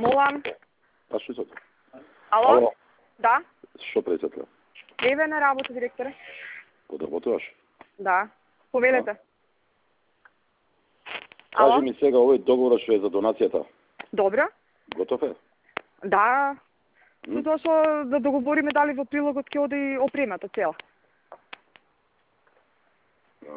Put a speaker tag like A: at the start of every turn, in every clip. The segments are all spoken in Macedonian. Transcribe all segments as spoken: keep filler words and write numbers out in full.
A: Молам.
B: Па што се?
A: Ало?
B: Ало?
A: Да?
B: Што пресетла?
A: Еве на работа, директоре.
B: Подработуваш?
A: Да. Повелете.
B: Кажи
A: Ало?
B: ми сега овој договор што е за донацијата.
A: Добро.
B: Готов е?
A: Да.
B: М?
A: Затоа што да договориме дали во прилогот ќе оди опремата цела.
B: Е,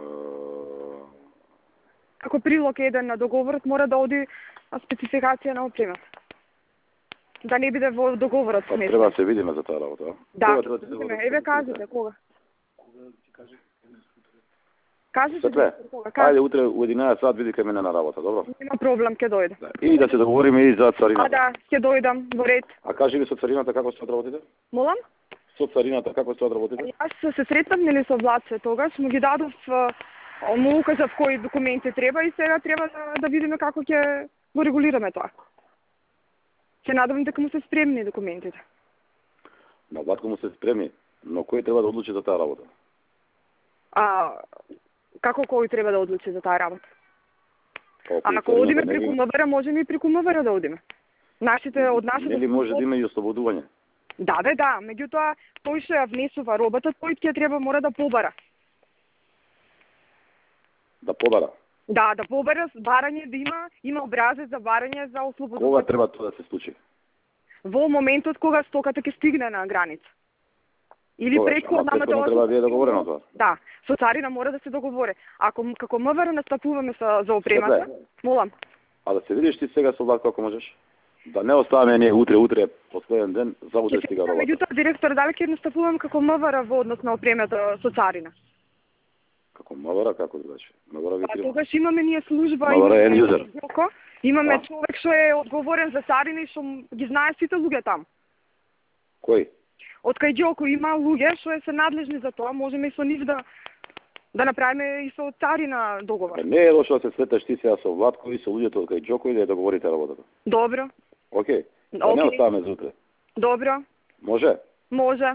A: Како прилог еден на договорот мора да оди спецификација на опремата. Да не биде во договорот
B: Па
A: смешно.
B: треба да се видиме за таа работа, а?
A: Да.
B: Кога треба да се
A: Еве,
B: видиме?
A: еве кажете кога. Кажете
B: Сетле,
A: директор, кога. Кажете.
B: ајде утре у единаесет сат види кај мене на работа, добро?
A: Нема проблем, ќе дојде.
B: Да. И да се договориме и за
A: А
B: царината.
A: да, ќе дојдам во ред.
B: А кажи ми со царината како стоат работите?
A: Молам?
B: Со царината како стоат работите?
A: Јас се сретнав нели со Влаце тогаш, му ги дадов, а, му укажав кои документи треба и сега треба да, да видиме како ќе го регулираме тоа. Се надевам дека му се спремни документите.
B: На Владко му се спреми, но кој треба да одлучи за таа работа?
A: А како кој треба да одлучи за таа работа?
B: Па,
A: А ако одиме преку МВР, можеме и преку МВР да одиме. Нашите од нашите
B: Нели може да има и ослободување?
A: Да, бе, да, меѓутоа тој што ја внесува робата, тој ќе треба мора да побара.
B: Да побара.
A: Да, да побара барање, да има има образец за барање за ослободување.
B: Кога треба тоа да се случи?
A: Во моментот кога стоката ќе стигне на граница. Или
B: Тогаш,
A: предходно,
B: ама
A: ама
B: претходно
A: тоа
B: треба да биде договорено тоа.
A: Да, со царина мора да се договори. Ако како МВР настапуваме со за опремата,
B: Сетле.
A: молам.
B: А да се видиш ти сега со Владко ако можеш? Да не оставаме ние утре, утре, последен ден, за утре
A: Ќе
B: стига
A: се
B: робата.
A: меѓутоа директор дали ќе настапувам како МВР во однос на опремата со царина?
B: Како МВР, како значи? МВР ви
A: Па
B: прима.
A: тогаш имаме ние служба,
B: МВР е
A: имаме
B: user.
A: Јоко, имаме
B: Да.
A: човек што е одговорен за царина и што м- ги знае сите луѓе таму.
B: Кој?
A: Од кај Ѓоко има луѓе што е се надлежни за тоа, можеме и со нив да да направиме и со царина договор.
B: Е, не е лошо да се среташ ти сега со Владко и со луѓето од кај Ѓоко и да ја договорите работата.
A: Добро,
B: Океј. Да не
A: Океј.
B: оставаме за утре.
A: добро,
B: Може?
A: може.